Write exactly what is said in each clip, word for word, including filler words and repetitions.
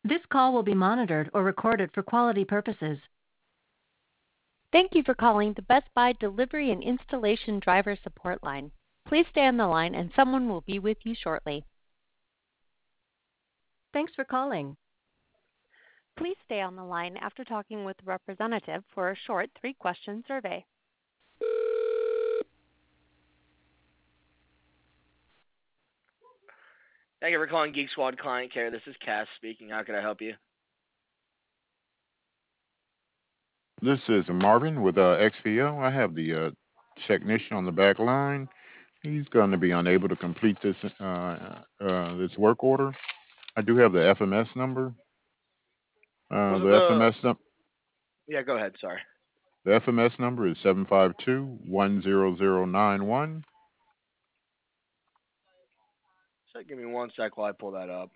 This call will be monitored or recorded for quality purposes. Thank you for calling the Best Buy Delivery and Installation Driver Support Line. Please stay on the line and someone will be with you shortly. Thanks for calling. Please stay on the line after talking with a representative for a short three-question survey. Thank you for calling Geek Squad Client Care. This is Cass speaking. How can I help you? This is Marvin with uh, X V O. I have the uh, technician on the back line. He's going to be unable to complete this uh, uh, this work order. I do have the F M S number. Uh, Was it the the? F M S num- Yeah, go ahead. Sorry. the F M S number is seven five two, one zero zero nine one. So give me one sec while I pull that up.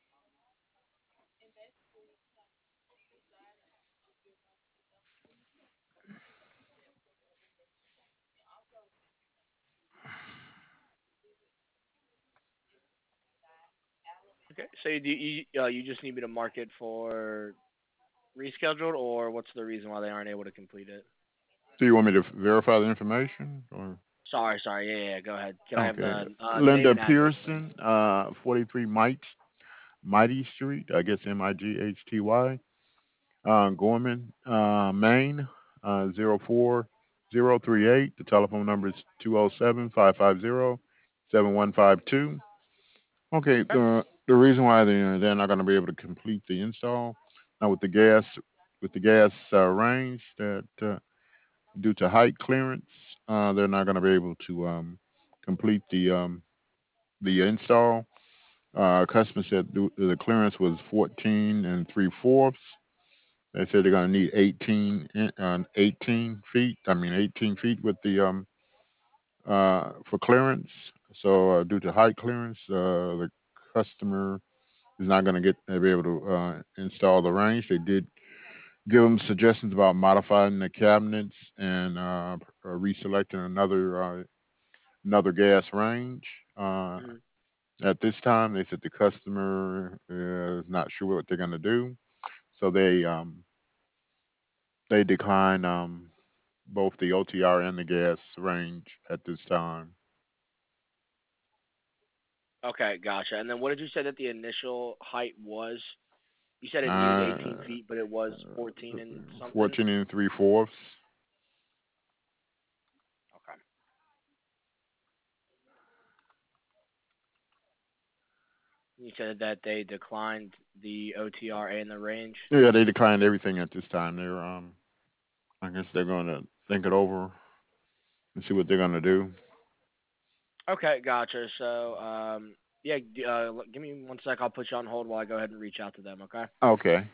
Okay. So you do you uh, you just need me to mark it for rescheduled, or what's the reason why they aren't able to complete it? Do you want me to verify the information? Or Sorry, sorry. Yeah, yeah. Go ahead. Can I have okay, the uh, the name Linda and address, please? Pearson, uh, forty-three Might Mighty Street. I guess M I G H T Y. Uh, Gorman, uh, Maine, uh, zero four zero three eight. The telephone number is two oh seven, five five zero, seven one five two. Okay, Okay. the the reason why they, uh, they're not going to be able to complete the install now with the gas with the gas uh, range that uh, due to height clearance, uh, they're not going to be able to um, complete the um, the install. Uh, customer said the, the clearance was fourteen and three fourths. They said they're going to need eighteen, in- uh, eighteen feet. I mean, eighteen feet with the um uh for clearance. So uh, due to height clearance, uh, the customer is not going to get uh, be able to uh, install the range. They did give them suggestions about modifying the cabinets and uh, uh, reselecting another uh, another gas range. Uh, Mhm. at this time, they said the customer uh, is not sure what they're going to do, so they um, they decline um, both the O T R and the gas range at this time. Okay, gotcha. And then what did you say that the initial height was? You said it needed Uh, eighteen feet, but it was fourteen and something. fourteen and three fourths. Okay. You said that they declined the O T R and the range. Yeah, they declined everything at this time. They're um, I guess they're going to think it over and see what they're going to do. Okay, gotcha. So, um, yeah, d- uh, l- give me one sec. I'll put you on hold while I go ahead and reach out to them. Okay. Okay.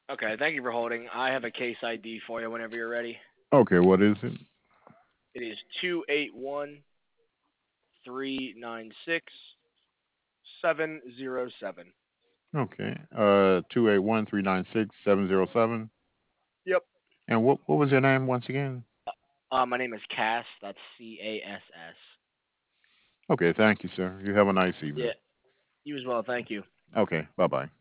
Okay, thank you for holding. I have a case I D for you whenever you're ready. Okay, what is it? It is two eight one three nine six seven zero seven. Okay, uh, two eight one three nine six seven zero seven. Yep. And what what was your name once again? Uh, my name is Cass. That's C A S S. Okay, thank you, sir. You have a nice Yeah. evening. You as well. Thank you. Okay, bye bye.